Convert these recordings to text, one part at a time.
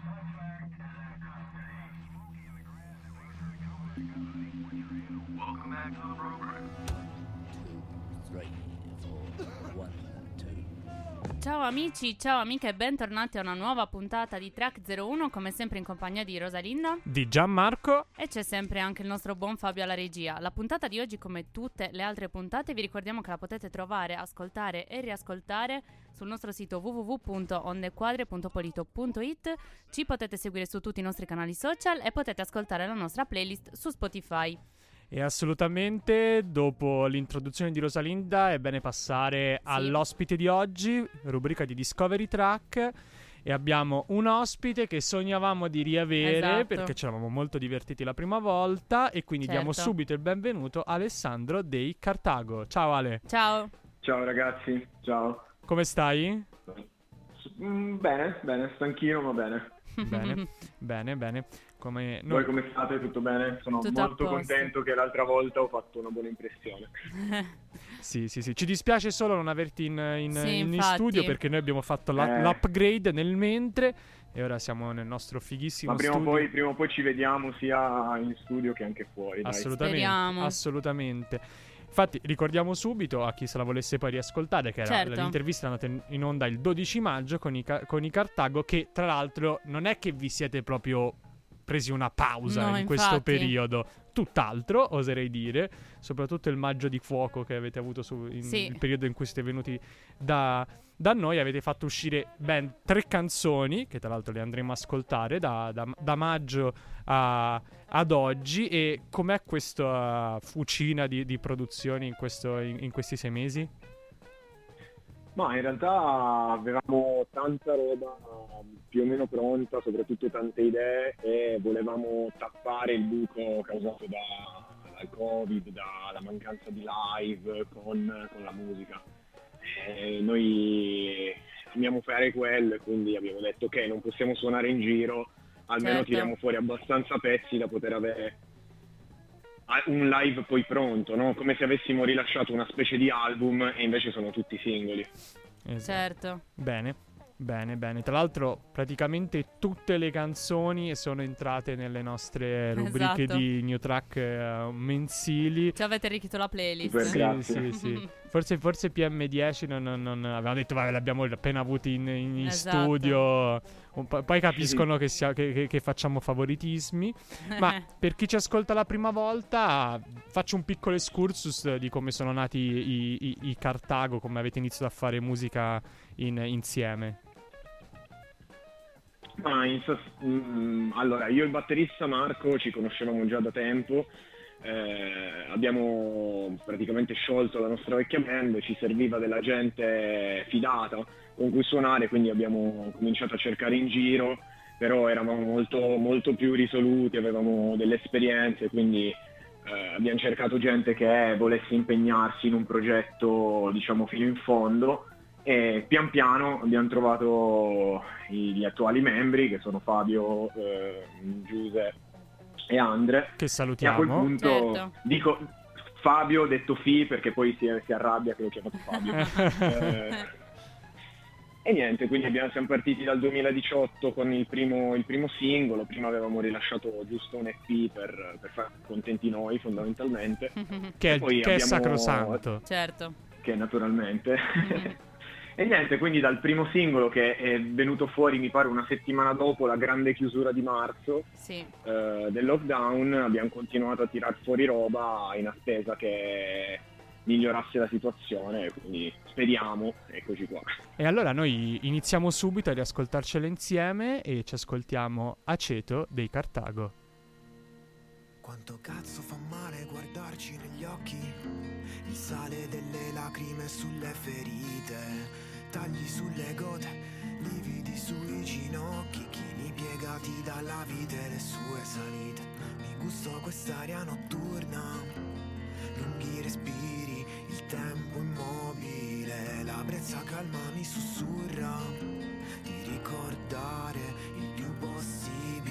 Welcome back to the program. 2, 3, 4, 1, 2. Ciao amici, ciao amiche e bentornati a una nuova puntata di Track 01, come sempre in compagnia di Rosalinda Di Gianmarco. e c'è sempre anche il nostro buon Fabio alla regia. La puntata di oggi, come tutte le altre puntate, vi ricordiamo che la potete trovare, ascoltare e riascoltare sul nostro sito www.ondequadre.polito.it. Ci potete seguire su tutti i nostri canali social e potete ascoltare la nostra playlist su Spotify. E assolutamente, dopo l'introduzione di Rosalinda, è bene passare all'ospite di oggi, rubrica di Discovery Track. E abbiamo un ospite che sognavamo di riavere, Esatto. perché ci eravamo molto divertiti la prima volta. E quindi diamo Certo. subito il benvenuto a Alessandro dei Cartago. Ciao Ale, Ciao. Ciao ragazzi, ciao. come stai? Bene, stanchino ma bene. Bene. Come Voi come state? Tutto bene? Sono Tutto a molto posto. contento che l'altra volta ho fatto una buona impressione. Sì. Ci dispiace solo non averti in Sì, infatti. studio, perché noi abbiamo fatto l'upgrade nel mentre e ora siamo nel nostro fighissimo Ma prima studio. o poi ci vediamo sia in studio che anche fuori. Dai. Speriamo. Assolutamente. Infatti ricordiamo subito a chi se la volesse poi riascoltare che era Certo. l'intervista è andata in onda il 12 maggio con i Cartago, che tra l'altro non è che vi siete proprio presi una pausa No, in questo infatti. periodo, tutt'altro oserei dire, soprattutto il maggio di fuoco che avete avuto Sì. il periodo in cui siete venuti da noi. Avete fatto uscire ben 3 canzoni che tra l'altro le andremo a ascoltare da maggio ad oggi. E com'è questa fucina di produzioni in questi 6 mesi? Ma in realtà avevamo tanta roba più o meno pronta, soprattutto tante idee, e volevamo tappare il buco causato dal Covid, dalla mancanza di live con la musica. Noi amiamo fare quello e quindi abbiamo detto che non possiamo suonare in giro, almeno Certo. tiriamo fuori abbastanza pezzi da poter avere un live poi pronto, no? Come se avessimo rilasciato una specie di album e invece sono tutti singoli. Esatto. Certo. Bene. Tra l'altro praticamente tutte le canzoni sono entrate nelle nostre rubriche Esatto. di New Track mensili. Ci avete arricchito la playlist. Super. Grazie. Sì. Forse PM10 non avevamo detto, vabbè, l'abbiamo appena avuti in Esatto. studio. Poi capiscono che facciamo favoritismi. Ma per chi ci ascolta la prima volta, faccio un piccolo excursus di come sono nati i Cartago, come avete iniziato a fare musica insieme. Ma allora, io e il batterista Marco ci conoscevamo già da tempo, abbiamo praticamente sciolto la nostra vecchia band, ci serviva della gente fidata con cui suonare, quindi abbiamo cominciato a cercare in giro, però eravamo molto, molto più risoluti, avevamo delle esperienze, quindi abbiamo cercato gente che volesse impegnarsi in un progetto, diciamo, fino in fondo. E pian piano abbiamo trovato gli attuali membri, che sono Fabio, Giuse e Andre. Che E a salutiamo. quel punto Certo. dico Fabio detto Fi perché poi si arrabbia che l'ho chiamato Fabio. E niente, quindi siamo partiti dal 2018 con il primo singolo. Prima avevamo rilasciato giusto un EP per far contenti noi, fondamentalmente. Che E poi è abbiamo- sacrosanto. Certo. che naturalmente. E niente, quindi dal primo singolo, che è venuto fuori mi pare una settimana dopo la grande chiusura di marzo Sì. del lockdown, abbiamo continuato a tirar fuori roba in attesa che migliorasse la situazione, quindi speriamo, eccoci qua. E allora noi iniziamo subito a riascoltarcela insieme e ci ascoltiamo Aceto dei Cartago. Quanto cazzo fa male guardarci negli occhi, il sale delle lacrime sulle ferite, tagli sulle gote, lividi sui ginocchi, chini piegati dalla vita e le sue salite. Mi gusto quest'aria notturna, lunghi respiri, il tempo immobile, la brezza calma mi sussurra di ricordare il più possibile.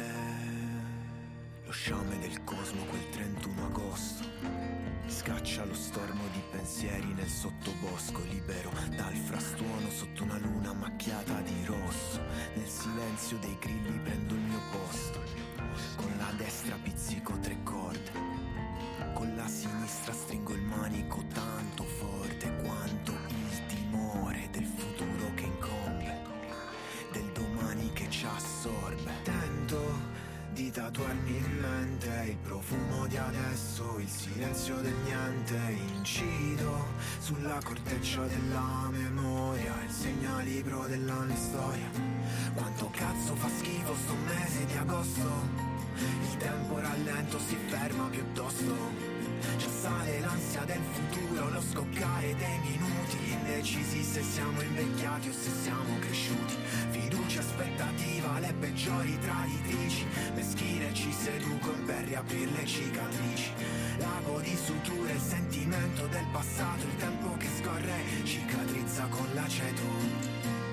Lo sciame del cosmo quel 31 agosto scaccia lo stormo di pensieri nel sottobosco, libero dal frastuono sotto una luna macchiata di rosso, nel silenzio silenzio dei grilli prendo il mio posto. Con la destra pizzico 3 corde, con la sinistra stringo il manico tanto forte quanto il timore del futuro che incombe, del domani che ci assorbe. Tento di tatuarmi in mente il profumo di adesso, il silenzio del niente. Incido sulla corteccia della memoria, il segnalibro della mia storia. Quanto cazzo fa schifo sto mese di agosto, il tempo rallento si ferma piuttosto. Già sale l'ansia del futuro, lo scoccare dei minuti, indecisi se siamo invecchiati o se siamo cresciuti. Fiducia, aspettativa, le peggiori traditrici, meschine ci seducono per riaprir le cicatrici. Lago di suture, il sentimento del passato, il tempo che scorre cicatrizza con l'aceto.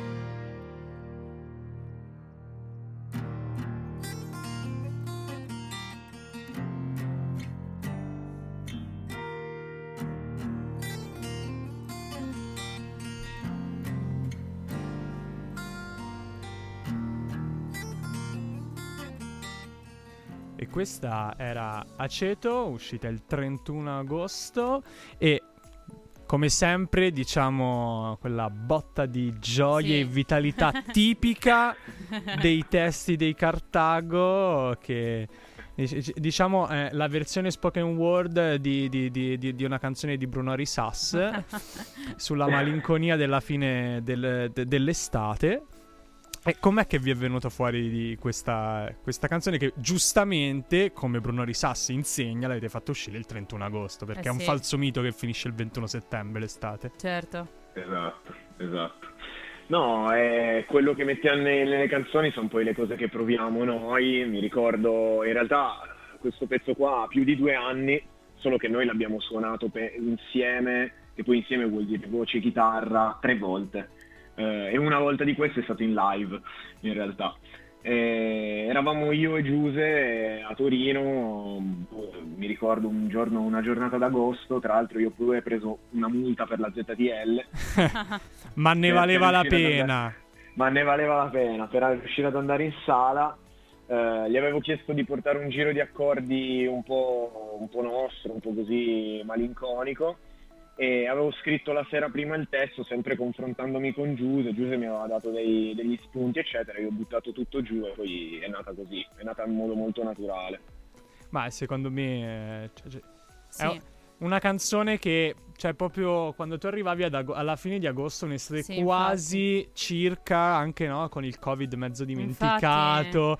E questa era Aceto, uscita il 31 agosto e come sempre diciamo quella botta di gioia Sì. e vitalità tipica dei testi dei Cartago che diciamo è la versione spoken word di una canzone di Bruno Risas sulla malinconia della fine dell'estate. E com'è che vi è venuta fuori di questa canzone che giustamente, come Bruno Risas insegna, l'avete fatta uscire il 31 agosto? Perché è un sì. falso mito che finisce il 21 settembre l'estate. Certo. Esatto. No, quello che mettiamo nelle canzoni sono poi le cose che proviamo noi. Mi ricordo, in realtà, questo pezzo qua ha più di 2 anni, solo che noi l'abbiamo suonato insieme, e poi insieme vuol dire voce e chitarra 3 volte. E una volta di queste è stato in live, in realtà. Eravamo io e Giuse a Torino, mi ricordo una giornata d'agosto, tra l'altro io pure ho preso una multa per la ZTL. Ma ne valeva la pena. Ma ne valeva la pena, per riuscire ad andare in sala. Gli avevo chiesto di portare un giro di accordi un po' nostro, un po' così malinconico, e avevo scritto la sera prima il testo, sempre confrontandomi con Giuse mi aveva dato degli spunti eccetera, io ho buttato tutto giù e poi è nata così, è nata in modo molto naturale. Ma secondo me Sì. è una canzone che, cioè, proprio quando tu arrivavi alla fine di agosto, un'estate Sì, quasi circa, anche no, con il Covid mezzo dimenticato.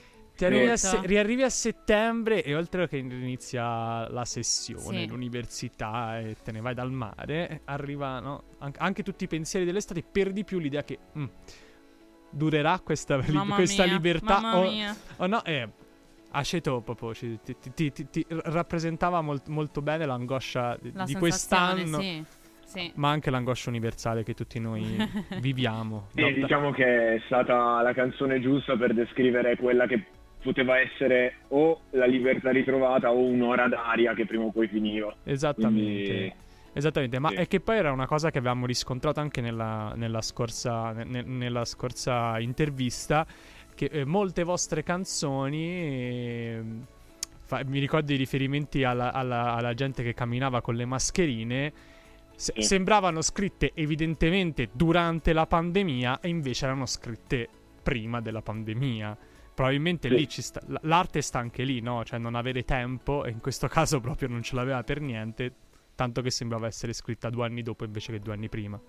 Riarrivi a settembre e oltre che inizia la sessione, Sì. l'università e te ne vai dal mare, arrivano anche tutti i pensieri dell'estate, per di più l'idea che durerà questa libertà Mamma mia. o no. Aceto proprio ti rappresentava molto bene l'angoscia La di sensazione, quest'anno, sì. ma anche l'angoscia universale che tutti noi viviamo. Sì, No, diciamo che è stata la canzone giusta per descrivere quella che poteva essere o la libertà ritrovata o un'ora d'aria che prima o poi finiva. Esattamente. Quindi, Esattamente, ma sì. è che poi era una cosa che avevamo riscontrato anche nella scorsa intervista, che molte vostre canzoni, mi ricordo i riferimenti alla gente che camminava con le mascherine, sembravano scritte evidentemente durante la pandemia e invece erano scritte prima della pandemia. Probabilmente Sì. lì l'arte sta anche lì, no? Cioè non avere tempo, e in questo caso proprio non ce l'aveva per niente, tanto che sembrava essere scritta 2 anni dopo invece che 2 anni prima.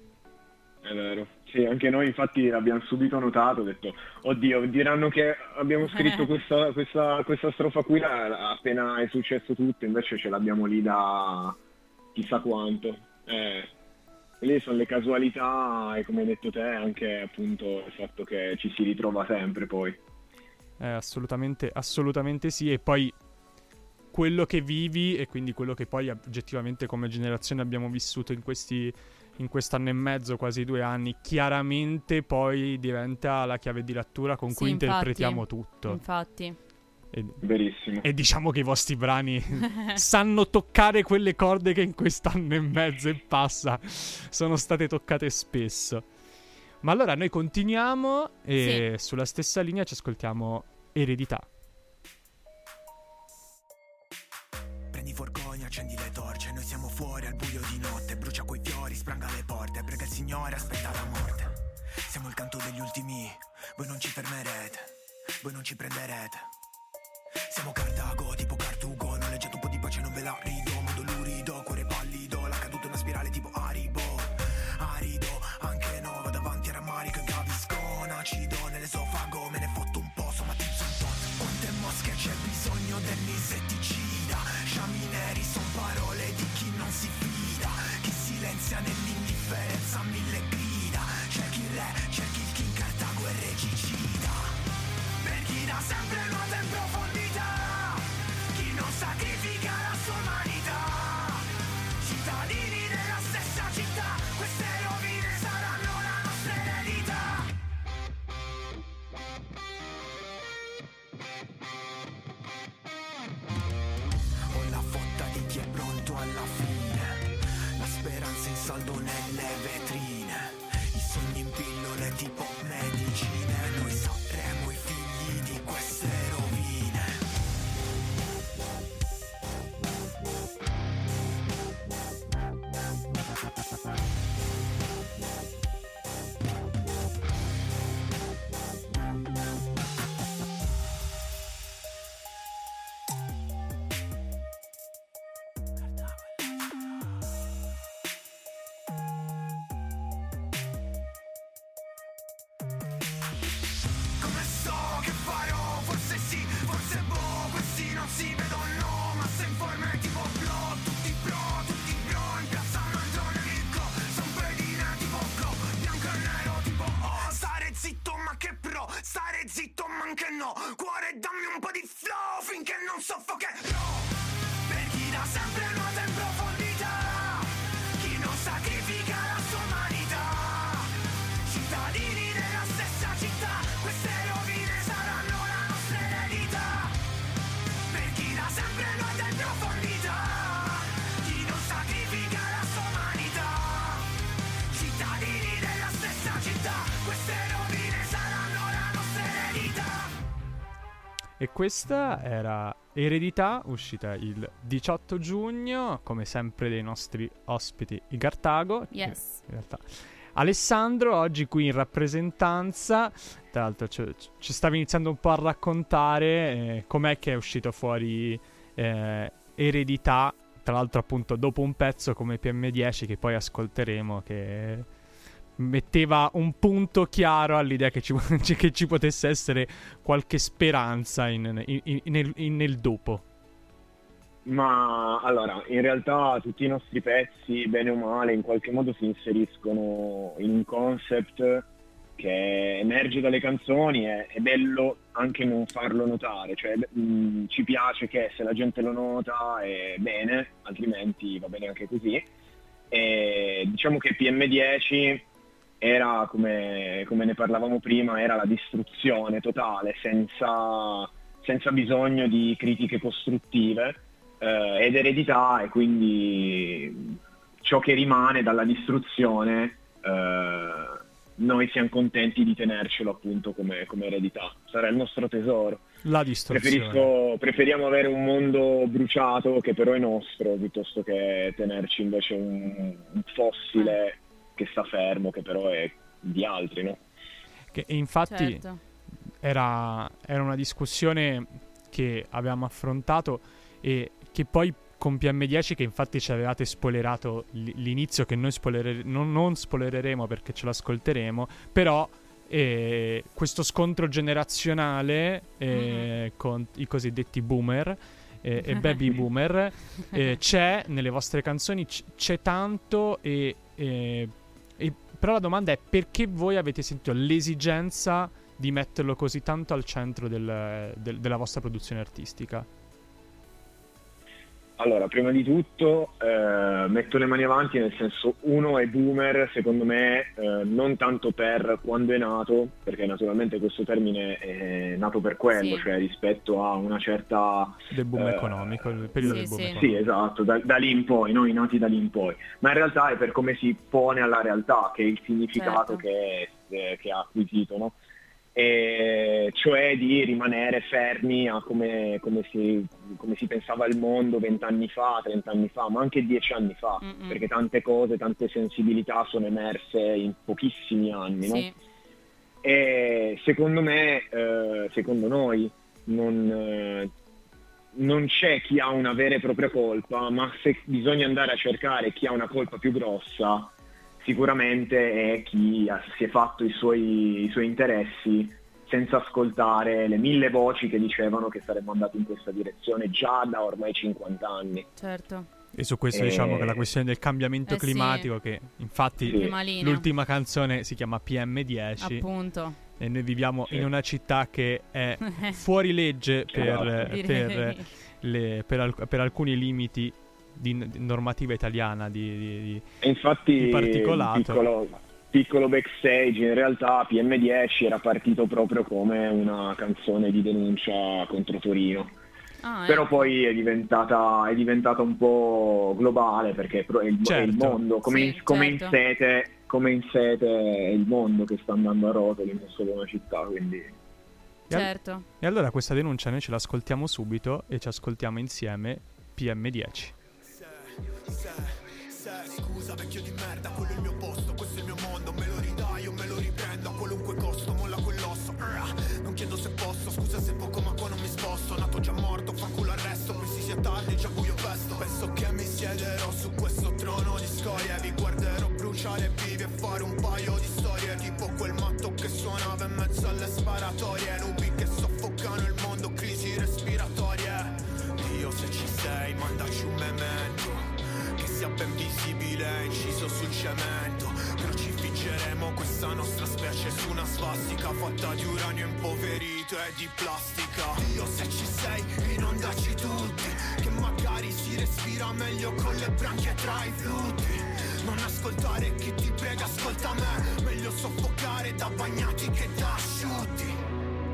È vero. Sì, anche noi infatti l'abbiamo subito notato, ho detto, oddio, diranno che abbiamo scritto questa strofa qui appena è successo tutto, invece ce l'abbiamo lì da chissà quanto. Lì sono le casualità e, come hai detto te, anche appunto il fatto che ci si ritrova sempre poi. Assolutamente sì, e poi quello che vivi e quindi quello che poi oggettivamente come generazione abbiamo vissuto in quest'anno e mezzo, quasi 2 anni, chiaramente poi diventa la chiave di lettura con cui interpretiamo tutto. Infatti. Verissimo. E diciamo che i vostri brani sanno toccare quelle corde che in quest'anno e mezzo e passa sono state toccate spesso. Ma allora noi continuiamo e Sì. sulla stessa linea ci ascoltiamo Eredità. Prendi forconi, accendi le torce, noi siamo fuori al buio di notte, brucia quei fiori, spranga le porte, prega il Signore, aspetta la morte. Siamo il canto degli ultimi, voi non ci fermerete, voi non ci prenderete. Siamo Cartago, tipo Cartugo, noleggiato un po' di pace, non ve la rido, mondo lurido, cuore pallido, la caduta una spirale tipo Aribo. Arido, anche no, vado avanti a rammarico e gaviscon, acido nell'esofago, me ne fotto un po', somatizzo un tot. Quante mosche c'è bisogno dell'insetticida, sciami neri son parole di chi non si fida, chi silenzia nell'indifferenza mille grida, cerchi il re, cerchi il king, Cartago e regicida. Per chi dà sempre nuoto in profondità, chi non sacrifica la sua umanità, cittadini della stessa città, queste rovine saranno la nostra eredità. Ho la fotta di chi è pronto alla fine, la speranza in saldo nelle vetrine, i sogni in pillole tipo medicine, noi saremo i figli di queste rovine. Come so che farò, forse sì, forse boh, questi non si vedono, ma se in forme tipo blo, tutti pro, in piazza mangiano ricco, son pedine tipo go, bianco e nero tipo oh, stare zitto ma che pro, stare zitto ma anche no, cuore dammi un po' di flow finché non soffocherò, per chi dà sempre nuoto in profondità, chi non sacrifica la sua umanità, cittadini della stessa città, queste rovine saranno la nostra eredità. Per chi dà sempre nuoto in profondità, chi non sacrifica la sua umanità, cittadini della stessa città, queste rovine saranno la nostra eredità. E questa era Eredità, uscita il 18 giugno, come sempre dei nostri ospiti i Cartago. Yes. In realtà Alessandro oggi qui in rappresentanza, tra l'altro ci stavi iniziando un po' a raccontare com'è che è uscito fuori Eredità, tra l'altro appunto dopo un pezzo come PM10 che poi ascolteremo, che metteva un punto chiaro all'idea che ci potesse essere qualche speranza nel dopo. Ma allora, in realtà tutti i nostri pezzi, bene o male, in qualche modo si inseriscono in un concept che emerge dalle canzoni, è bello anche non farlo notare, cioè ci piace che se la gente lo nota è bene, altrimenti va bene anche così. E diciamo che PM10 era, come ne parlavamo prima, era la distruzione totale, senza bisogno di critiche costruttive. Ed Eredità, e quindi ciò che rimane dalla distruzione noi siamo contenti di tenercelo appunto come eredità, sarà il nostro tesoro. La distruzione. Preferiamo avere un mondo bruciato che però è nostro, piuttosto che tenerci invece un fossile che sta fermo, che però è di altri, no? Che infatti Certo. era una discussione che avevamo affrontato e che poi con PM10, che infatti ci avevate spoilerato l'inizio, che noi non spoilereremo perché ce l'ascolteremo, però questo scontro generazionale con i cosiddetti boomer e baby boomer c'è nelle vostre canzoni, c'è tanto però la domanda è: perché voi avete sentito l'esigenza di metterlo così tanto al centro della vostra produzione artistica? Allora, prima di tutto metto le mani avanti, nel senso, uno è boomer, secondo me, non tanto per quando è nato, perché naturalmente questo termine è nato per quello, Sì. cioè rispetto a una certa... Del boom economico, il periodo del boom sì. economico. Sì, esatto, da lì in poi, noi nati da lì in poi, ma in realtà è per come si pone alla realtà, che è il significato Certo. che che ha acquisito, no? E cioè di rimanere fermi a come si pensava il mondo 20 anni fa, 30 anni fa, ma anche 10 anni fa, perché tante cose, tante sensibilità sono emerse in pochissimi anni, no? Sì. E secondo me, secondo noi, non c'è chi ha una vera e propria colpa, ma se bisogna andare a cercare chi ha una colpa più grossa, sicuramente è chi si è fatto i suoi interessi senza ascoltare le 1000 voci che dicevano che saremmo andati in questa direzione già da ormai 50 anni. Certo. E su questo diciamo che la questione del cambiamento climatico, sì. che infatti Prima linea. l'ultima canzone si chiama PM10, Appunto. e noi viviamo in una città che è fuori legge per alcuni limiti di normativa italiana di E infatti, particolato. piccolo backstage, in realtà PM10 era partito proprio come una canzone di denuncia contro Torino. Però poi è diventata un po' globale, perché è il mondo, come in sete è il mondo che sta andando a rotoli, non solo una città, quindi... Certo. E allora questa denuncia noi ce l'ascoltiamo subito e ci ascoltiamo insieme PM10. Scusa vecchio di merda, quello è il mio posto, questo è il mio mondo, me lo ridai o me lo riprendo a qualunque costo, molla quell'osso, non chiedo se posso, scusa se poco ma qua non mi sposto, nato già morto, fa culo arresto, pensi sia tardi, già buio vesto, penso che mi siederò su questo trono di scorie, vi guarderò bruciare vivi e fare un paio di storie, tipo quel matto che suonava in mezzo alle sparatorie, nubi che soffocano il mondo, crisi respiratorie, Dio se ci sei mandaci un memento, che sia ben visibile, inciso sul cemento. Crocifiggeremo questa nostra specie su una svastica fatta di uranio impoverito e di plastica. Dio se ci sei, inondaci tutti, che magari si respira meglio con le branchie tra i flutti. Non ascoltare chi ti prega, ascolta me, meglio soffocare da bagnati che da asciutti.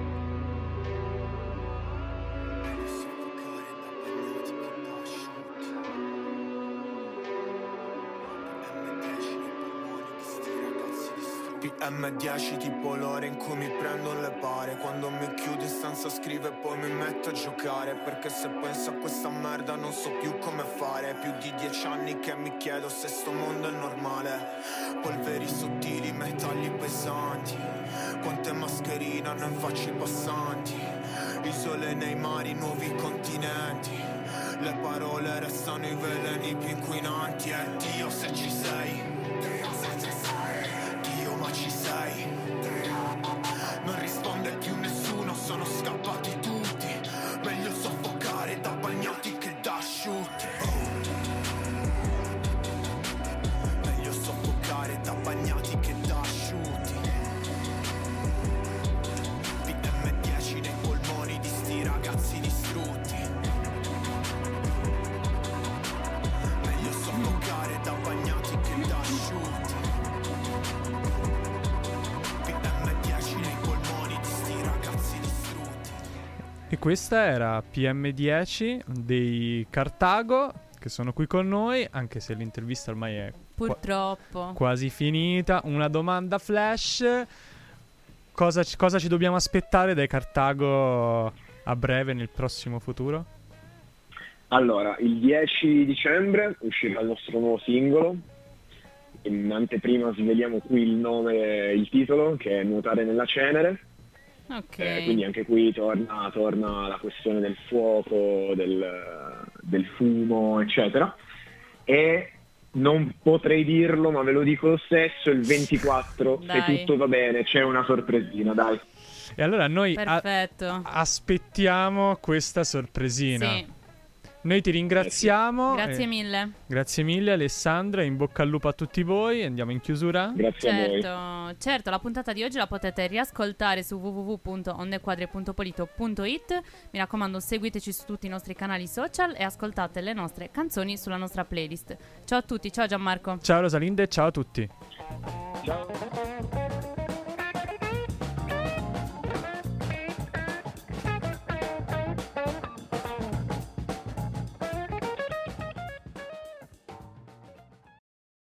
PM10 tipo l'ora in cui mi prendo le pare, quando mi chiudo in stanza scrivo e poi mi metto a giocare, perché se penso a questa merda non so più come fare, più di 10 anni che mi chiedo se sto mondo è normale, polveri sottili, metalli pesanti, quante mascherine hanno in faccia i passanti, isole nei mari, nuovi continenti, le parole restano i veleni più inquinanti, e Dio se ci sei, ma ci sei, non risponde più nessuno, sono scappati tutti, meglio soffocare da bagnati che da asciutti, meglio soffocare da bagnati che da asciutti, PM10 nei polmoni di sti ragazzi distrutti, meglio soffocare da bagnati che da asciutti. E questa era PM10 dei Cartago, che sono qui con noi, anche se l'intervista ormai è purtroppo quasi finita. Una domanda flash: cosa ci dobbiamo aspettare dai Cartago a breve, nel prossimo futuro? Allora, il 10 dicembre uscirà il nostro nuovo singolo. In anteprima sveliamo qui il titolo, che è Nuotare nella cenere. Ok. Quindi anche qui torna la questione del fuoco, del fumo, eccetera. E non potrei dirlo, ma ve lo dico lo stesso, il 24, se tutto va bene, c'è una sorpresina, dai. E allora noi perfetto, aspettiamo questa sorpresina. Sì. Noi ti ringraziamo. Grazie mille. Grazie mille Alessandra, in bocca al lupo a tutti voi. Andiamo in chiusura. Grazie a voi. Certo, la puntata di oggi la potete riascoltare su www.ondequadre.polito.it. Mi raccomando, seguiteci su tutti i nostri canali social e ascoltate le nostre canzoni sulla nostra playlist. Ciao a tutti, ciao Gianmarco. Ciao Rosalinde, ciao a tutti. Ciao.